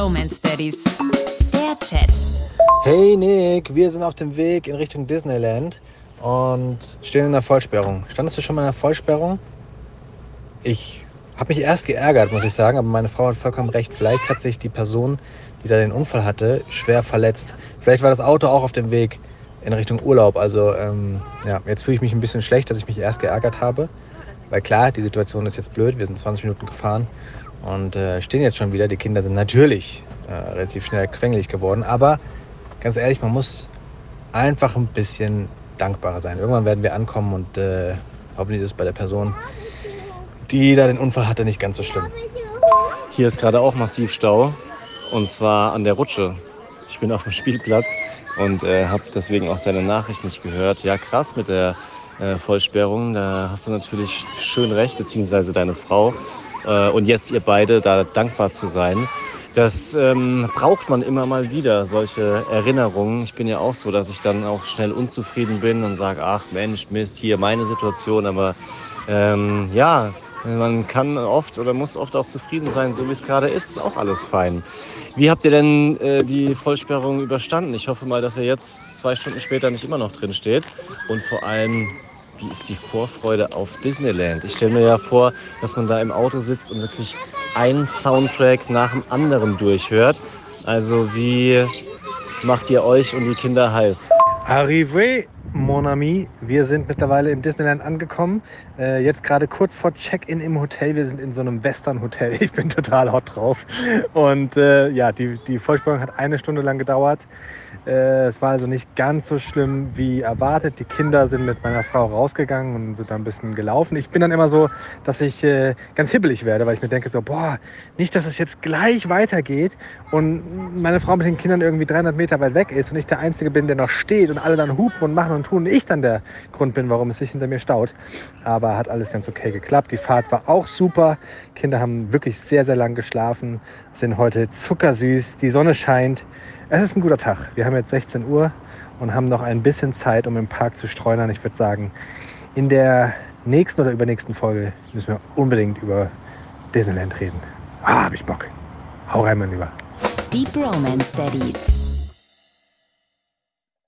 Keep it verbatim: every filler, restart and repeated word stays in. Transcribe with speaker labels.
Speaker 1: Bromance Daddies. Der Chat.
Speaker 2: Hey Nick, wir sind auf dem Weg in Richtung Disneyland und stehen in der Vollsperrung. Standest du schon mal in der Vollsperrung? Ich habe mich erst geärgert, muss ich sagen, aber meine Frau hat vollkommen recht. Vielleicht hat sich die Person, die da den Unfall hatte, schwer verletzt. Vielleicht war das Auto auch auf dem Weg in Richtung Urlaub. Also ähm, ja, jetzt fühle ich mich ein bisschen schlecht, dass ich mich erst geärgert habe. Weil klar, die Situation ist jetzt blöd. Wir sind zwanzig Minuten gefahren und äh, stehen jetzt schon wieder. Die Kinder sind natürlich äh, relativ schnell quengelig geworden. Aber ganz ehrlich, man muss einfach ein bisschen dankbarer sein. Irgendwann werden wir ankommen und äh, hoffentlich ist es bei der Person, die da den Unfall hatte, nicht ganz so schlimm.
Speaker 3: Hier ist gerade auch massiv Stau und zwar an der Rutsche. Ich bin auf dem Spielplatz und äh, habe deswegen auch deine Nachricht nicht gehört. Ja, krass mit der äh, Vollsperrung. Da hast du natürlich schön recht, beziehungsweise deine Frau. Äh, und jetzt ihr beide da dankbar zu sein. Das ähm, braucht man immer mal wieder, solche Erinnerungen. Ich bin ja auch so, dass ich dann auch schnell unzufrieden bin und sage, ach Mensch, Mist, hier meine Situation. Aber ähm, ja, man kann oft oder muss oft auch zufrieden sein, so wie es gerade ist, ist auch alles fein. Wie habt ihr denn äh, die Vollsperrung überstanden? Ich hoffe mal, dass ihr jetzt zwei Stunden später nicht immer noch drin steht. Und vor allem, wie ist die Vorfreude auf Disneyland? Ich stelle mir ja vor, dass man da im Auto sitzt und wirklich einen Soundtrack nach dem anderen durchhört. Also wie macht ihr euch und die Kinder heiß?
Speaker 2: Arrivé, mon ami. Wir sind mittlerweile im Disneyland angekommen. Äh, jetzt gerade kurz vor Check-in im Hotel. Wir sind in so einem Western-Hotel. Ich bin total hot drauf. Und äh, ja, die, die Vollsperrung hat eine Stunde lang gedauert. Äh, es war also nicht ganz so schlimm wie erwartet. Die Kinder sind mit meiner Frau rausgegangen und sind dann ein bisschen gelaufen. Ich bin dann immer so, dass ich äh, ganz hibbelig werde, weil ich mir denke so, boah, nicht, dass es jetzt gleich weitergeht und meine Frau mit den Kindern irgendwie dreihundert Meter weit weg ist und ich der Einzige bin, der noch steht und alle dann hupen und machen und tun und ich dann der Grund bin, warum es sich hinter mir staut. Aber hat alles ganz okay geklappt. Die Fahrt war auch super. Kinder haben wirklich sehr, sehr lang geschlafen, sind heute zuckersüß, die Sonne scheint. Es ist ein guter Tag. Wir haben jetzt sechzehn Uhr und haben noch ein bisschen Zeit, um im Park zu streunern. Ich würde sagen, in der nächsten oder übernächsten Folge müssen wir unbedingt über Disneyland reden. Ah, hab ich Bock. Hau rein, mein Lieber.
Speaker 1: Die Bromance Daddies.